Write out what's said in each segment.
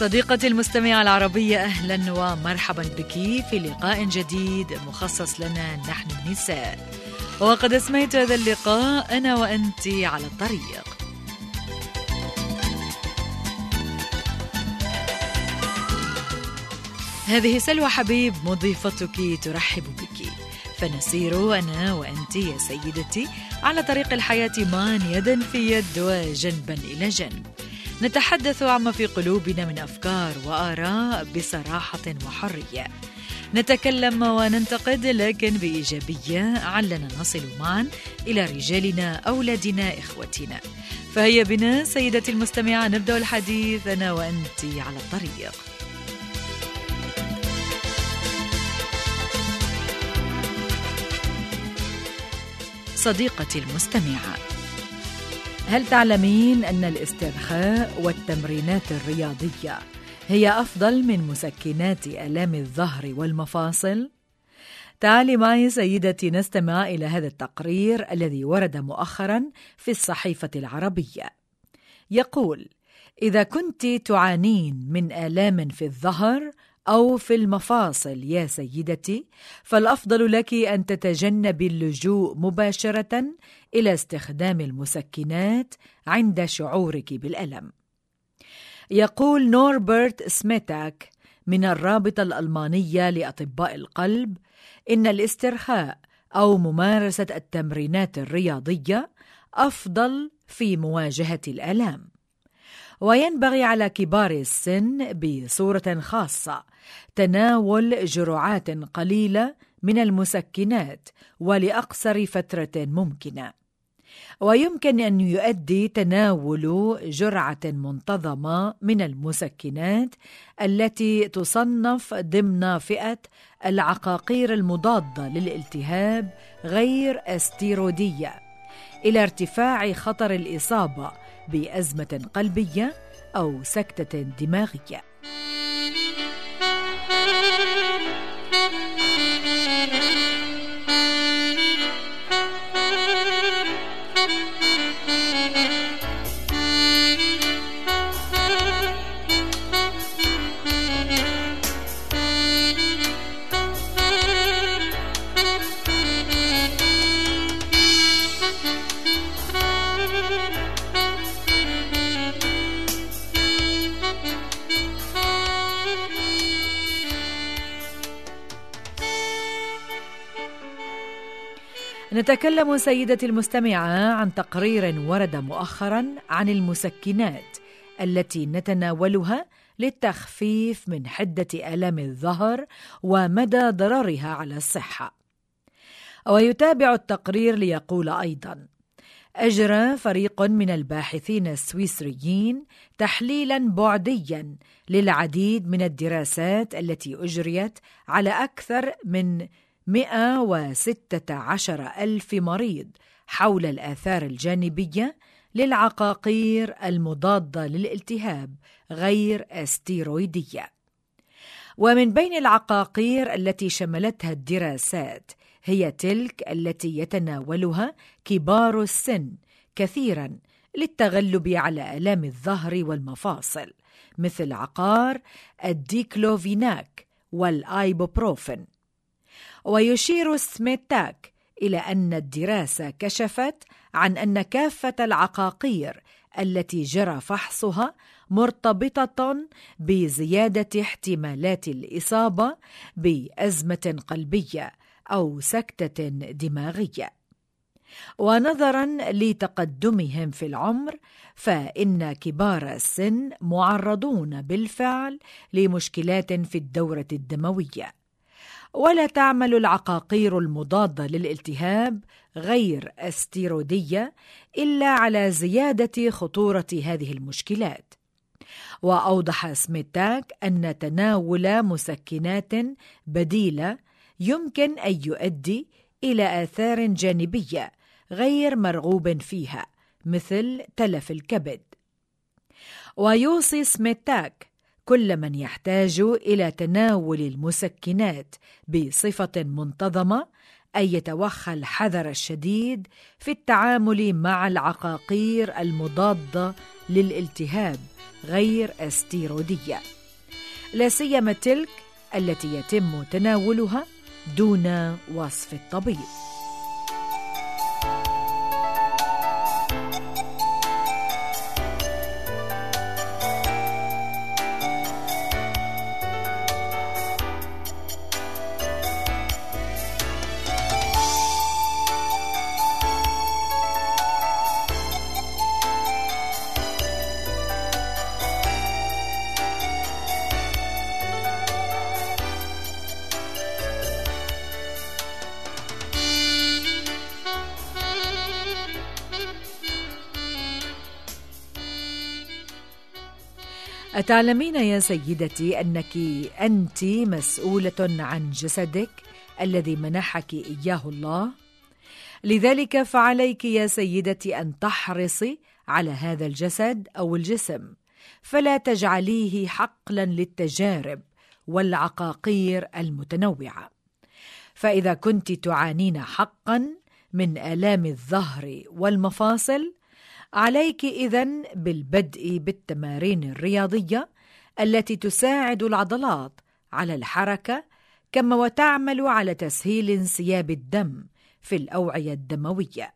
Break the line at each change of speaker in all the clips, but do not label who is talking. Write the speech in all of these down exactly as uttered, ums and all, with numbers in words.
صديقتي المستمعة العربية، أهلا ومرحبا بك في لقاء جديد مخصص لنا نحن النساء. وقد اسميت هذا اللقاء أنا وأنت على الطريق. هذه سلوى حبيب مضيفتك ترحب بك، فنسير أنا وأنت يا سيدتي على طريق الحياة معا يدا في يد وجنبا إلى جنب، نتحدث عما في قلوبنا من أفكار وآراء بصراحة وحرية، نتكلم وننتقد لكن بإيجابية علنا نصل معا إلى رجالنا، أولادنا، إخوتنا. فهيا بنا سيدتي المستمعة نبدأ الحديث أنا وأنت على الطريق. صديقتي المستمعة، هل تعلمين أن الاسترخاء والتمرينات الرياضية هي أفضل من مسكنات آلام الظهر والمفاصل؟ تعالي معي سيدتي نستمع إلى هذا التقرير الذي ورد مؤخرا في الصحيفة العربية. يقول: إذا كنت تعانين من آلام في الظهر أو في المفاصل يا سيدتي، فالأفضل لك أن تتجنبي اللجوء مباشرة إلى استخدام المسكنات عند شعورك بالألم. يقول نوربرت سميتاك من الرابطة الألمانية لأطباء القلب إن الاسترخاء أو ممارسة التمرينات الرياضية أفضل في مواجهة الآلام، وينبغي على كبار السن بصورة خاصة تناول جرعات قليلة من المسكنات ولأقصر فترة ممكنة، ويمكن أن يؤدي تناول جرعة منتظمة من المسكنات التي تصنف ضمن فئة العقاقير المضادة للالتهاب غير الستيرويدية إلى ارتفاع خطر الإصابة بأزمة قلبية أو سكتة دماغية. نتكلم سيدتي المستمعة عن تقرير ورد مؤخرا عن المسكنات التي نتناولها للتخفيف من حدة آلام الظهر ومدى ضررها على الصحة. ويتابع التقرير ليقول أيضا: أجرى فريق من الباحثين السويسريين تحليلا بعديا للعديد من الدراسات التي أجريت على أكثر من مئة وستة عشر ألف مريض حول الآثار الجانبية للعقاقير المضادة للالتهاب غير الستيرويدية. ومن بين العقاقير التي شملتها الدراسات هي تلك التي يتناولها كبار السن كثيرا للتغلب على آلام الظهر والمفاصل، مثل عقار الديكلوفيناك والآيبوبروفين. ويشير سميتاك إلى أن الدراسة كشفت عن أن كافة العقاقير التي جرى فحصها مرتبطة بزيادة احتمالات الإصابة بأزمة قلبية أو سكتة دماغية. ونظرا لتقدمهم في العمر، فإن كبار السن معرضون بالفعل لمشكلات في الدورة الدموية، ولا تعمل العقاقير المضادة للالتهاب غير الستيرويدية إلا على زيادة خطورة هذه المشكلات. وأوضح سميتاك أن تناول مسكنات بديلة يمكن أن يؤدي إلى آثار جانبية غير مرغوب فيها مثل تلف الكبد. ويوصي سميتاك كل من يحتاج إلى تناول المسكنات بصفة منتظمة أن يتوخى الحذر الشديد في التعامل مع العقاقير المضادة للالتهاب غير الستيرويدية، لا سيما تلك التي يتم تناولها دون وصف الطبيب. أتعلمين يا سيدتي أنك أنت مسؤولة عن جسدك الذي منحك إياه الله؟ لذلك فعليك يا سيدتي أن تحرصي على هذا الجسد أو الجسم، فلا تجعليه حقلا للتجارب والعقاقير المتنوعة. فإذا كنت تعانين حقا من آلام الظهر والمفاصل، عليك إذن بالبدء بالتمارين الرياضية التي تساعد العضلات على الحركة، كما وتعمل على تسهيل انسياب الدم في الأوعية الدموية،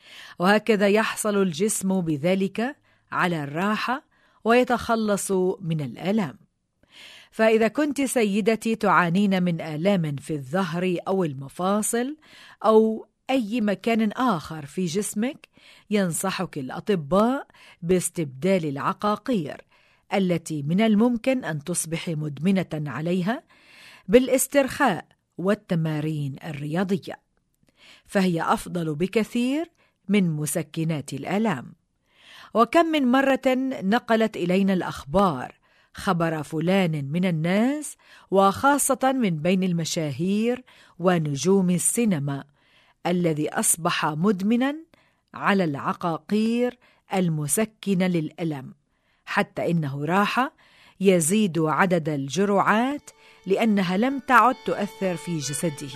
وهكذا يحصل الجسم بذلك على الراحة ويتخلص من الآلام. فإذا كنت سيدتي تعانين من آلام في الظهر أو المفاصل أو أي مكان آخر في جسمك، ينصحك الأطباء باستبدال العقاقير التي من الممكن أن تصبح مدمنة عليها بالاسترخاء والتمارين الرياضية، فهي أفضل بكثير من مسكنات الآلام. وكم من مرة نقلت إلينا الأخبار خبر فلان من الناس، وخاصة من بين المشاهير ونجوم السينما، الذي أصبح مدمناً على العقاقير المسكنة للألم، حتى إنه راح يزيد عدد الجرعات لأنها لم تعد تؤثر في جسده،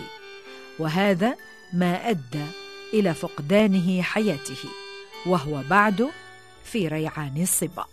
وهذا ما أدى إلى فقدانه حياته وهو بعد في ريعان الصبا.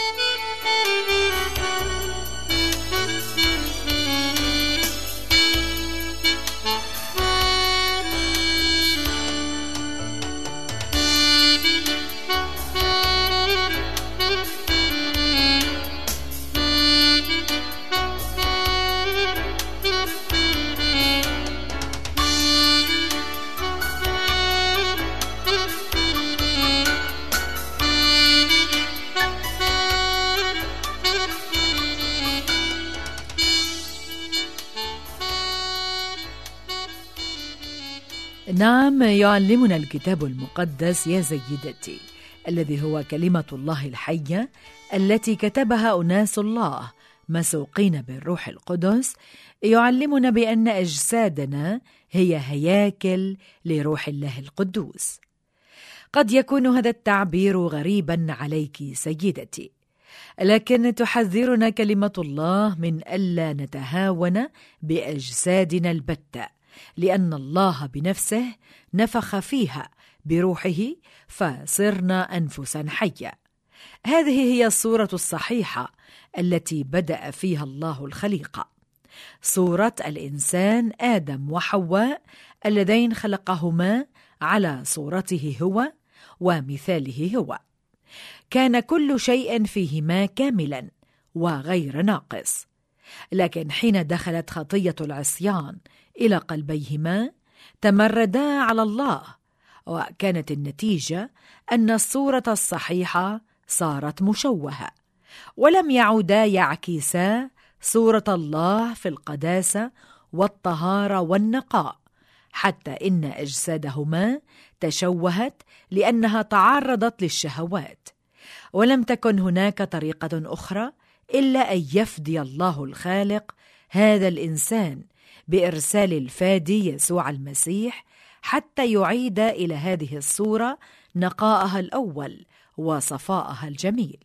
نعم، يعلمنا الكتاب المقدس يا سيدتي، الذي هو كلمة الله الحية التي كتبها أناس الله مسوقين بالروح القدس، يعلمنا بأن أجسادنا هي هياكل لروح الله القدوس. قد يكون هذا التعبير غريبا عليك سيدتي، لكن تحذرنا كلمة الله من ألا نتهاون بأجسادنا البتة، لأن الله بنفسه نفخ فيها بروحه فصرنا أنفسا حية. هذه هي الصورة الصحيحة التي بدأ فيها الله الخليقة، صورة الإنسان آدم وحواء اللذين خلقهما على صورته هو ومثاله هو. كان كل شيء فيهما كاملا وغير ناقص، لكن حين دخلت خطية العصيان إلى قلبيهما تمردا على الله، وكانت النتيجة أن الصورة الصحيحة صارت مشوهة، ولم يعودا يعكسا صورة الله في القداسة والطهارة والنقاء، حتى إن أجسادهما تشوهت لأنها تعرضت للشهوات، ولم تكن هناك طريقة أخرى إلا أن يفدي الله الخالق هذا الإنسان بإرسال الفادي يسوع المسيح حتى يعيد إلى هذه الصورة نقاءها الأول وصفاءها الجميل.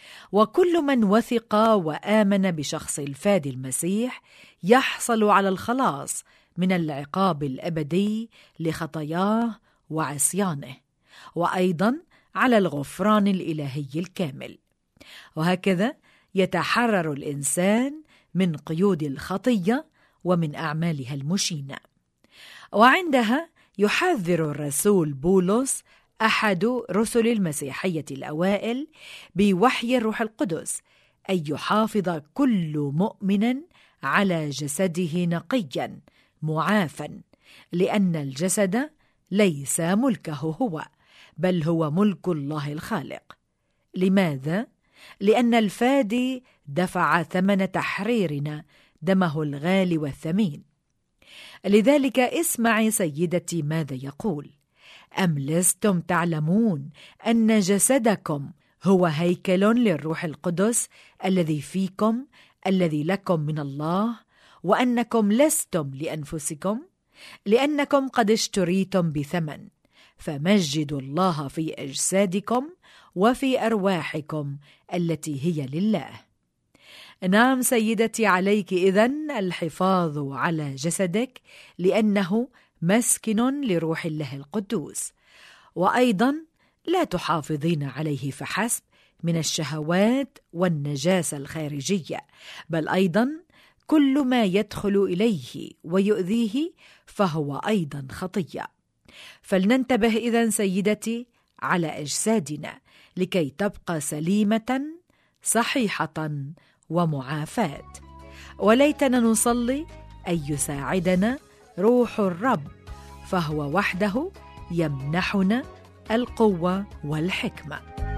وكل من وثق وآمن بشخص الفادي المسيح يحصل على الخلاص من العقاب الأبدي لخطاياه وعصيانه، وأيضا على الغفران الإلهي الكامل. وهكذا يتحرر الإنسان من قيود الخطية ومن أعمالها المشينة. وعندها يحذر الرسول بولس أحد رسل المسيحية الأوائل بوحي الروح القدس أن يحافظ كل مؤمن على جسده نقيا معافا، لأن الجسد ليس ملكه هو، بل هو ملك الله الخالق. لماذا؟ لأن الفادي دفع ثمن تحريرنا، دمه الغالي والثمين. لذلك اسمعي سيدتي ماذا يقول: أم لستم تعلمون أن جسدكم هو هيكل للروح القدس الذي فيكم، الذي لكم من الله، وأنكم لستم لأنفسكم، لأنكم قد اشتريتم بثمن، فمجدوا الله في أجسادكم وفي أرواحكم التي هي لله. نعم سيدتي، عليك إذن الحفاظ على جسدك، لأنه مسكن لروح الله القدوس. وأيضا لا تحافظين عليه فحسب من الشهوات والنجاسة الخارجية، بل أيضا كل ما يدخل إليه ويؤذيه فهو أيضا خطية. فلننتبه إذن سيدتي على أجسادنا لكي تبقى سليمة صحيحة ومعافاة. وليتنا نصلي أن يساعدنا روح الرب، فهو وحده يمنحنا القوة والحكمة.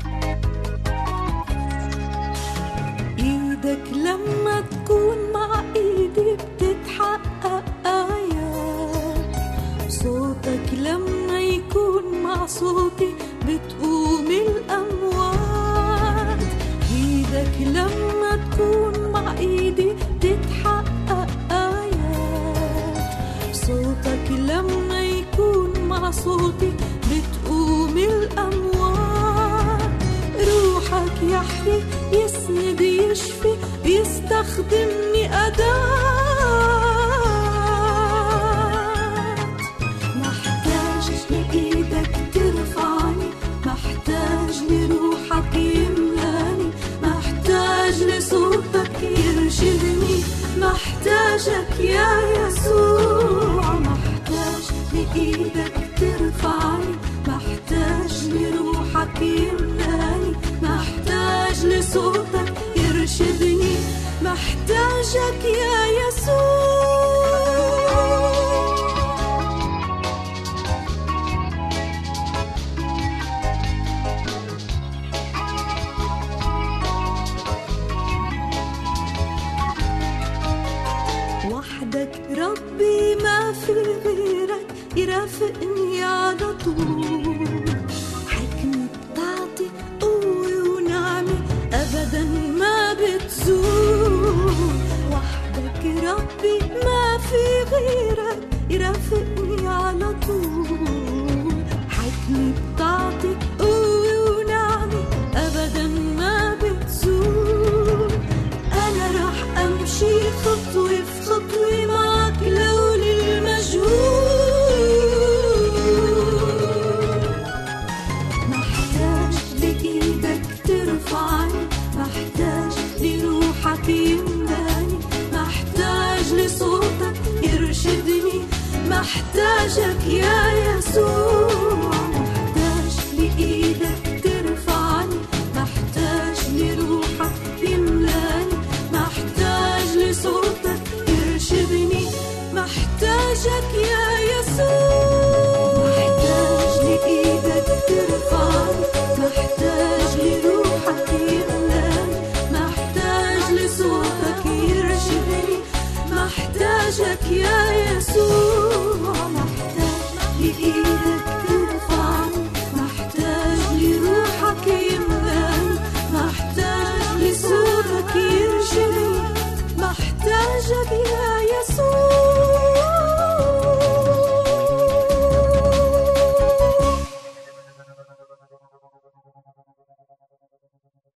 إيدك لما تكون مع إيدي بتتحقق آيات، صوتك لما يكون مع صوتي بتقوم الأموات. إيدك لما تكون مع إيدي بتتحقق آيات، صوتك لما يكون مع صوتي بتقوم الأموات. روحك يحيي يسند يشفي يستخدمني أداة. محتاج لإيدك ترفعني، محتاج لروحك يملاني، محتاج لصوتك يرشدني، محتاجك يا يسوع. محتاج لإيدك ترفعني، محتاج لروحك يملاني، محتاج لصوتك يرشدني، محتاجك يا يسوع. وحدك ربي ما في غيرك يرافقني على طول، حكمة بتعطي قوة ونعمة أبدا ما بتزول. وحدك ربي ما في غيرك يرافقني على طول، حكمة بتعطي قوة ونعمة أبدا ما بتزول. أنا رح أمشي خطوة في خطوة معك لو للمجهول. محتاج لإيدك ترفعني، محتاج لروحك يملاني، محتاج لصوتك يرشدني، محتاجك يا يسوع. محتاج لإيدك ترفعني، محتاج لروحك يملاني، محتاج لصوتك يرشدني، محتاجك يا يسوع. محتاج لإيدك ترفعني، محتاج لروحك يملاني، محتاج لصوتك يرشدني، محتاجك يا